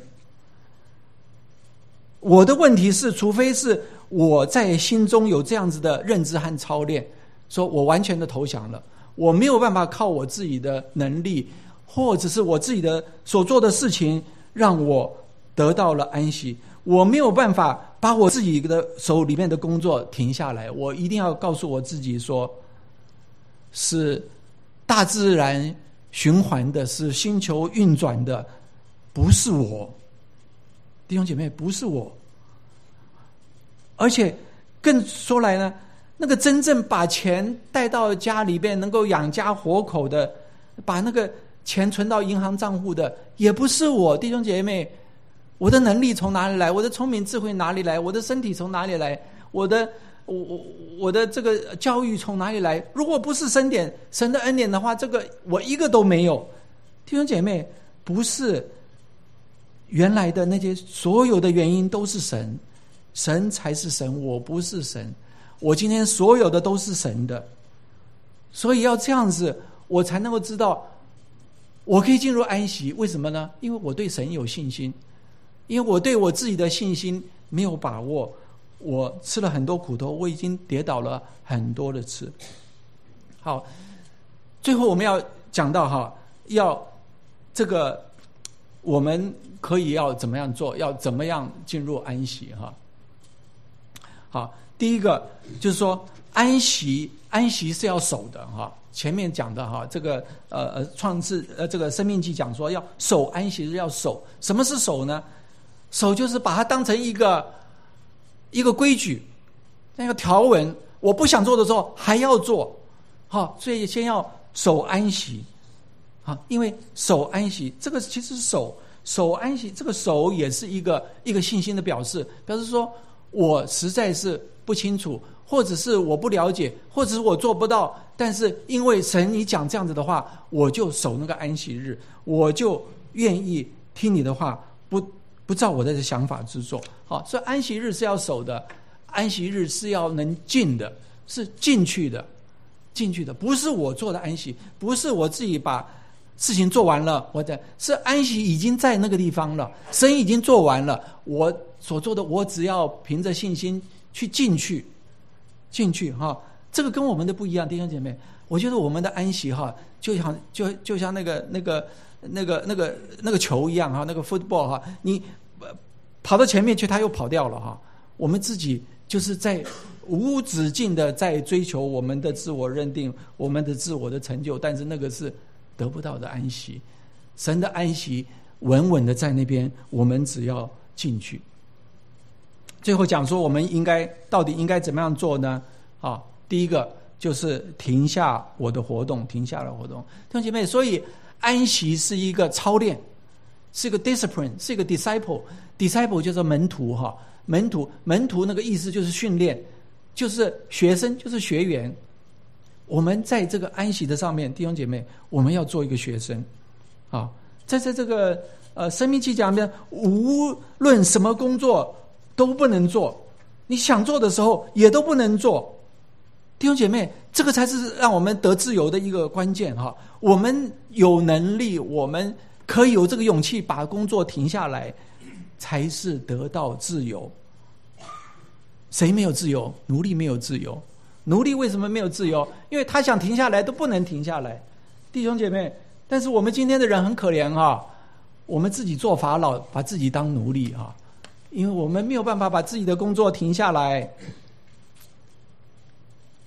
我的问题是，除非是我在心中有这样子的认知和操练，说我完全的投降了，我没有办法靠我自己的能力，或者是我自己的所做的事情，让我得到了安息。我没有办法把我自己的手里面的工作停下来，我一定要告诉我自己说，是大自然循环的，是星球运转的，不是我。弟兄姐妹，不是我。而且更说来呢，那个真正把钱带到家里边能够养家活口的，把那个钱存到银行账户的，也不是我。弟兄姐妹，我的能力从哪里来？我的聪明智慧哪里来？我的身体从哪里来？我的我我我的这个教育从哪里来？如果不是神典神的恩典的话，这个我一个都没有。弟兄姐妹，不是原来的那些所有的原因都是神，神才是神，我不是神。我今天所有的都是神的，所以要这样子，我才能够知道我可以进入安息。为什么呢？因为我对神有信心，因为我对我自己的信心没有把握，我吃了很多苦头，我已经跌倒了很多的次。好，最后我们要讲到哈，要这个我们可以要怎么样做，要怎么样进入安息哈。好，第一个就是说安息，安息是要守的哈。前面讲的哈，这个呃呃创世呃这个生命记讲说要守安息日，要守。什么是守呢？守就是把它当成一个一个规矩，那个条文，我不想做的时候还要做，好，所以先要守安息，好，因为守安息这个其实是守守安息，这个守也是一个一个信心的表示，表示说我实在是不清楚，或者是我不了解，或者是我做不到，但是因为神你讲这样子的话，我就守那个安息日，我就愿意听你的话，不不照我的想法之做。好，所以安息日是要守的，安息日是要能进的，是进去的，进去的，不是我做的安息，不是我自己把事情做完了，我的是安息已经在那个地方了，神已经做完了，我所做的我只要凭着信心去进去，进去哈，这个跟我们的不一样，弟兄姐妹，我觉得我们的安息哈，就像就就像那个那个那个那个那个球一样哈，那个 football 哈，你跑到前面去，他又跑掉了哈。我们自己就是在无止境的在追求我们的自我认定，我们的自我的成就，但是那个是得不到的安息。神的安息稳稳的在那边，我们只要进去。最后讲说我们应该到底应该怎么样做呢？啊，第一个就是停下我的活动，停下了活动。弟兄姐妹，所以安息是一个操练，是一个 discipline， 是一个 disciple。disciple 就是门徒哈，门徒门徒那个意思就是训练，就是学生，就是学员。我们在这个安息的上面，弟兄姐妹，我们要做一个学生啊，在在这个呃生命记讲里面，无论什么工作都不能做，你想做的时候也都不能做。弟兄姐妹，这个才是让我们得自由的一个关键哈。我们有能力，我们可以有这个勇气把工作停下来，才是得到自由。谁没有自由？奴隶没有自由。奴隶为什么没有自由？因为他想停下来都不能停下来。弟兄姐妹，但是我们今天的人很可怜哈，我们自己做法老，把自己当奴隶哈，因为我们没有办法把自己的工作停下来。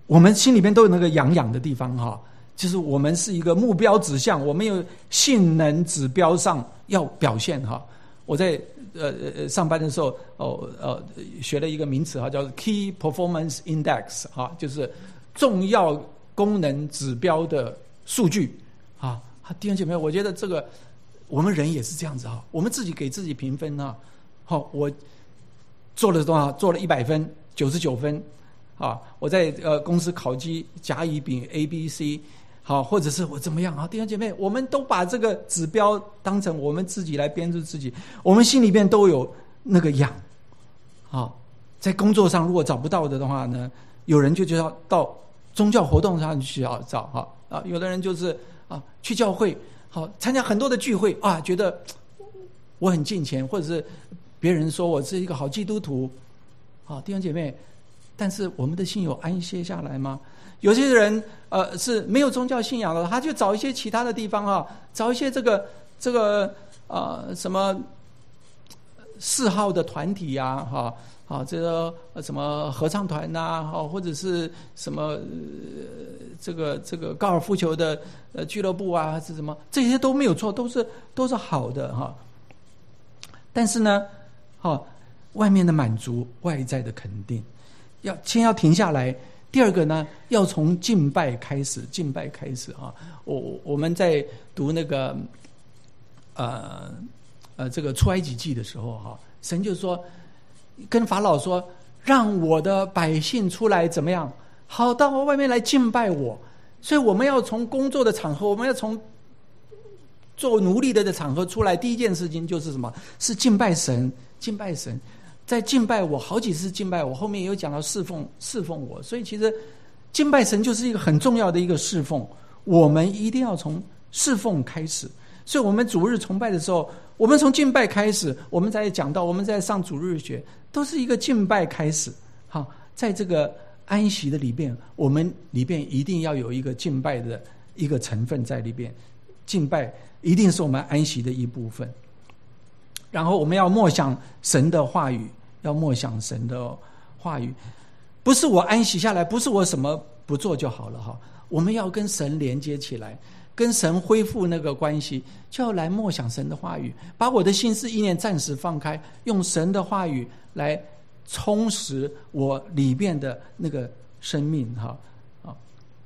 我们心里边都有那个痒痒的地方哈，就是我们是一个目标指向，我们有性能指标上要表现哈。我在呃呃上班的时候哦呃学了一个名词哈，叫 Key Performance Index 哈，就是重要功能指标的数据啊。弟兄姐妹，我觉得这个我们人也是这样子哈，我们自己给自己评分啊。好，我做了多少？做了一百分，九十九分。啊，我在呃公司考绩甲乙丙 A B C， 好，或者是我怎么样啊？弟兄姐妹，我们都把这个指标当成我们自己来编织自己，我们心里边都有那个痒。啊，在工作上如果找不到的的话呢，有人就就要到宗教活动上去要找哈啊，有的人就是啊去教会，好参加很多的聚会啊，觉得我很敬虔，或者是别人说我是一个好基督徒。好，弟兄姐妹。但是我们的心有安歇下来吗？有些人呃是没有宗教信仰的，他就找一些其他的地方啊，找一些这个这个呃什么嗜好的团体呀，哈啊这个什么合唱团呐，哈或者是什么、呃、这个这个高尔夫球的呃俱乐部啊，还是什么，这些都没有错，都是都是好的哈。但是呢，哈外面的满足，外在的肯定。要先要停下来。第二个呢，要从敬拜开始，敬拜开始啊！我我们在读那个呃呃这个出埃及记的时候哈，神就说跟法老说，让我的百姓出来怎么样？好，到外面来敬拜我。所以我们要从工作的场合，我们要从做奴隶的的场合出来，第一件事情就是什么？是敬拜神，敬拜神。在敬拜我，好几次敬拜我，后面也有讲到侍奉侍奉我，所以其实敬拜神就是一个很重要的一个侍奉，我们一定要从侍奉开始。所以我们主日崇拜的时候，我们从敬拜开始，我们在讲到我们在上主日学，都是一个敬拜开始。好，在这个安息的里边，我们里边一定要有一个敬拜的一个成分在里边，敬拜一定是我们安息的一部分。然后我们要默想神的话语，要默想神的话语，不是我安息下来，不是我什么不做就好了哈。我们要跟神连接起来，跟神恢复那个关系，就要来默想神的话语，把我的心思意念暂时放开，用神的话语来充实我里面的那个生命哈啊。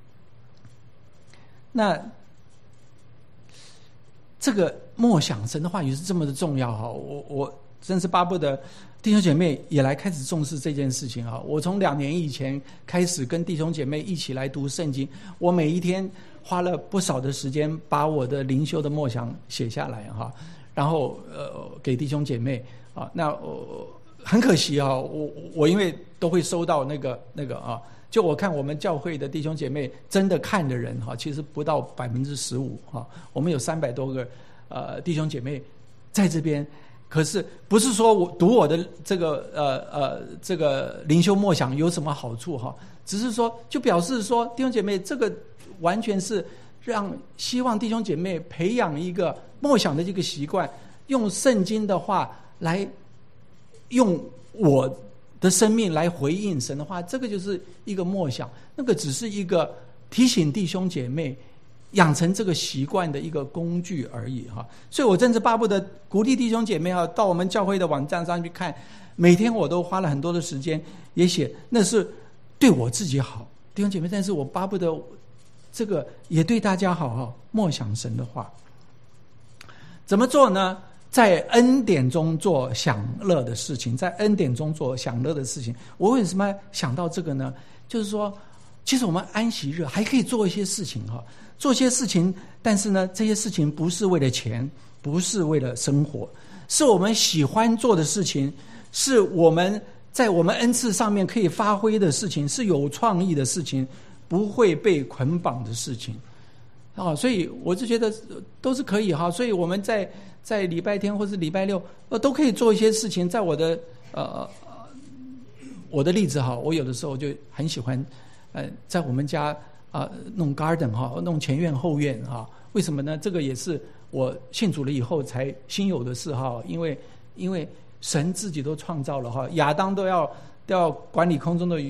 那这个默想神的话语是这么的重要哈，我我真是巴不得弟兄姐妹也来开始重视这件事情哈。我从两年以前开始跟弟兄姐妹一起来读圣经，我每一天花了不少的时间把我的灵修的默想写下来哈，然后呃给弟兄姐妹啊。那呃很可惜啊，我我因为都会收到那个那个啊。就我看我们教会的弟兄姐妹真的看的人哈，其实不到百分之十五哈。我们有三百多个呃弟兄姐妹在这边，可是不是说我读我的这个呃呃这个灵修默想有什么好处哈，只是说就表示说弟兄姐妹这个完全是让希望弟兄姐妹培养一个默想的这个习惯，用圣经的话来用我的生命来回应神的话，这个就是一个默想，那个只是一个提醒弟兄姐妹养成这个习惯的一个工具而已哈。所以我真是巴不得鼓励弟兄姐妹啊，到我们教会的网站上去看，每天我都花了很多的时间也写，那是对我自己好，弟兄姐妹，但是我巴不得这个也对大家好哈，默想神的话。怎么做呢？在恩典中做享乐的事情，在恩典中做享乐的事情。我为什么想到这个呢？就是说其实我们安息日还可以做一些事情哈，做一些事情，但是呢这些事情不是为了钱，不是为了生活，是我们喜欢做的事情，是我们在我们恩赐上面可以发挥的事情，是有创意的事情，不会被捆绑的事情啊。所以我就觉得都是可以哈。所以我们在在礼拜天或是礼拜六呃都可以做一些事情。在我的呃我的例子哈，我有的时候就很喜欢呃在我们家啊、呃、弄 garden 哈，弄前院后院哈。为什么呢？这个也是我信主了以后才新有的事哈。因为因为神自己都创造了哈，亚当都要都要管理空中的鱼，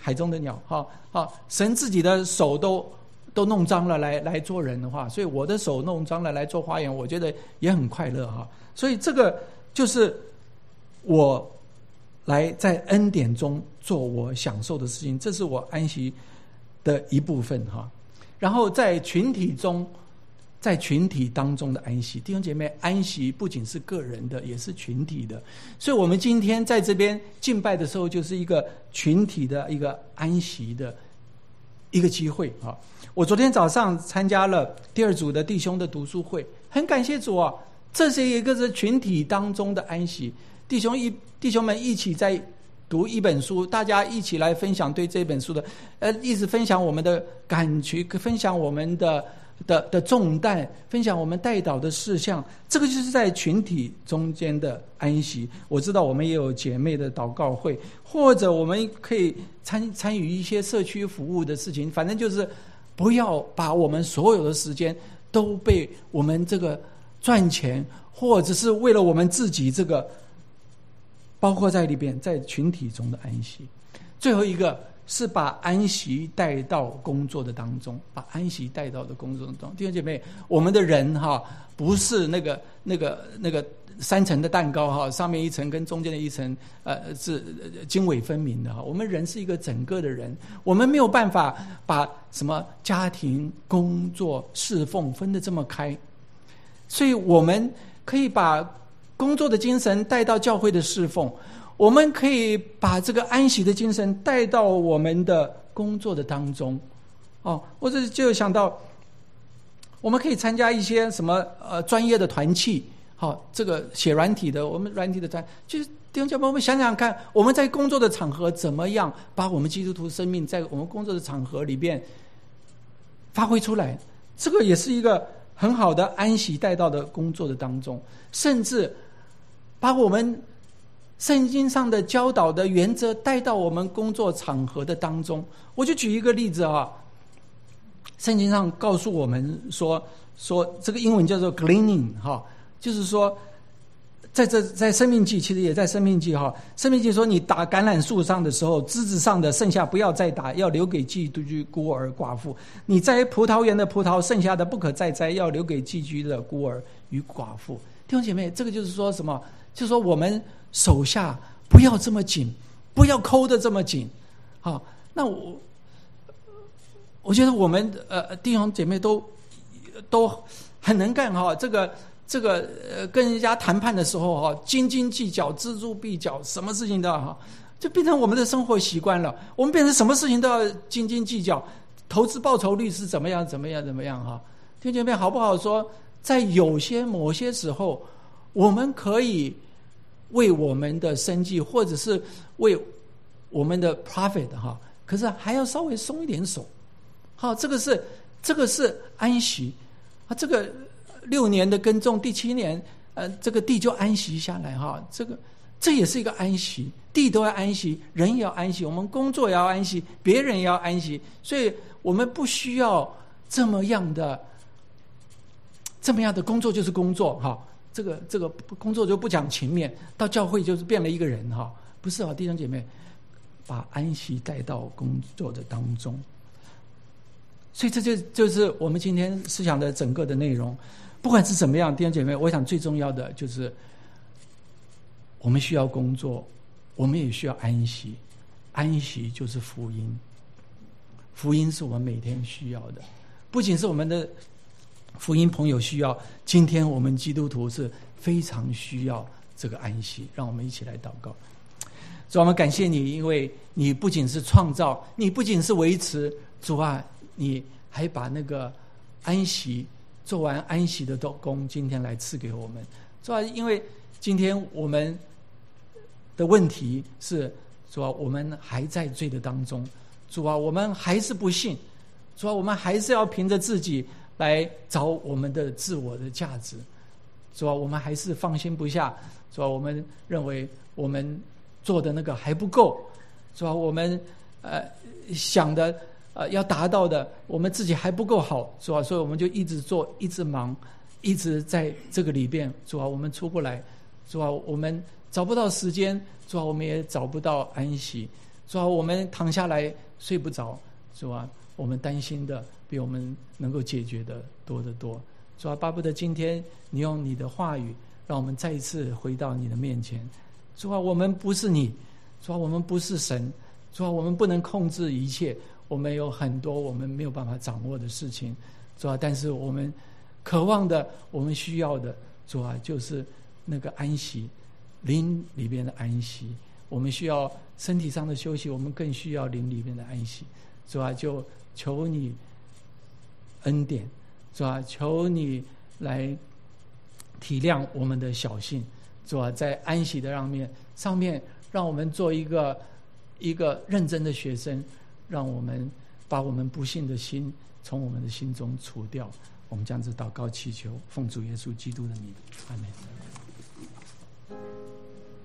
海中的鸟，哈，好，神自己的手都都弄脏了来来做人的话，所以我的手弄脏了来做花园，我觉得也很快乐哈。所以这个就是我来在恩典中做我享受的事情，这是我安息的一部分哈。然后在群体中，在群体当中的安息，弟兄姐妹，安息不仅是个人的，也是群体的。所以我们今天在这边敬拜的时候，就是一个群体的一个安息的一个机会啊。我昨天早上参加了第二组的弟兄的读书会，很感谢主啊，这是一个是群体当中的安息，弟兄一弟兄们一起在读一本书，大家一起来分享对这本书的呃，一直分享我们的感觉，分享我们的的的重担，分享我们代祷的事项，这个就是在群体中间的安息。我知道我们也有姐妹的祷告会，或者我们可以参参与一些社区服务的事情，反正就是不要把我们所有的时间都被我们这个赚钱，或者是为了我们自己这个包括在里边，在群体中的安息。最后一个是把安息带到工作的当中，把安息带到的工作当中。弟兄姐妹，我们的人哈，不是那个那个那个三层的蛋糕哈，上面一层跟中间的一层呃是经纬分明的哈。我们人是一个整个的人，我们没有办法把什么家庭、工作、侍奉分得这么开，所以我们可以把工作的精神带到教会的侍奉，我们可以把这个安息的精神带到我们的工作的当中。哦，我这就想到，我们可以参加一些什么呃专业的团契，好、哦，这个写软体的，我们软体的团，就是弟兄姐妹，我们想想看，我们在工作的场合怎么样把我们基督徒生命在我们工作的场合里边发挥出来，这个也是一个很好的安息带到的工作的当中，甚至把我们圣经上的教导的原则带到我们工作场合的当中。我就举一个例子啊，圣经上告诉我们说，说这个英文叫做 gleaning 哈，就是说，在这在生命记，其实也在生命记哈，生命记说你打橄榄树上的时候，枝子上的剩下不要再打，要留给寄居孤儿寡妇；你在葡萄园的葡萄剩下的不可再摘，要留给寄居的孤儿与寡妇。弟兄姐妹，这个就是说什么？就是说我们手下不要这么紧，不要抠得这么紧。好，那我我觉得我们呃弟兄姐妹都都很能干哈。这个这个呃跟人家谈判的时候哈，斤斤计较、锱铢必较，什么事情都要哈，就变成我们的生活习惯了。我们变成什么事情都要斤斤计较，投资报酬率是怎么样怎么样怎么样哈。弟兄姐妹，好不好说？在有些某些时候，我们可以为我们的生计，或者是为我们的 profit 哈，可是还要稍微松一点手。好，这个是这个是安息啊，这个六年的耕种，第七年呃，这个地就安息下来哈，这个这也是一个安息，地都要安息，人也要安息，我们工作也要安息，别人也要安息，所以我们不需要这么样的。这么样的工作就是工作哈，这个这个工作就不讲情面，到教会就是变了一个人哈，不是啊，弟兄姐妹，把安息带到工作的当中，所以这就就是我们今天思想的整个的内容。不管是怎么样，弟兄姐妹，我想最重要的就是我们需要工作，我们也需要安息，安息就是福音，福音是我们每天需要的，不仅是我们的福音朋友需要，今天我们基督徒是非常需要这个安息。让我们一起来祷告。主啊，我们感谢你，因为你不仅是创造，你不仅是维持，主啊，你还把那个安息做完安息的工，今天来赐给我们。主啊，因为今天我们的问题是，主啊，我们还在罪的当中，主啊，我们还是不信，主啊，我们还是要凭着自己来找我们的自我的价值，主啊，我们还是放心不下，主啊，我们认为我们做的那个还不够，主啊，我们呃想的呃要达到的，我们自己还不够好，主啊，所以我们就一直做，一直忙，一直在这个里边，主啊，我们出不来，主啊，我们找不到时间，主啊，我们也找不到安息， 主啊，我们躺下来睡不着，主啊，我们担心的比我们能够解决的多得多。主啊，巴不得今天你用你的话语，让我们再一次回到你的面前。主啊，我们不是你，主啊，我们不是神，主啊，我们不能控制一切，我们有很多我们没有办法掌握的事情，主啊，但是我们渴望的，我们需要的，主啊，就是那个安息，灵里边的安息。我们需要身体上的休息，我们更需要灵里边的安息。主啊，就求你恩典，主啊，求你来体谅我们的小信，主啊，在安息的上面上面，让我们做一个一个认真的学生，让我们把我们不信的心从我们的心中除掉。我们将这祷告祈求，奉主耶稣基督的名，阿们。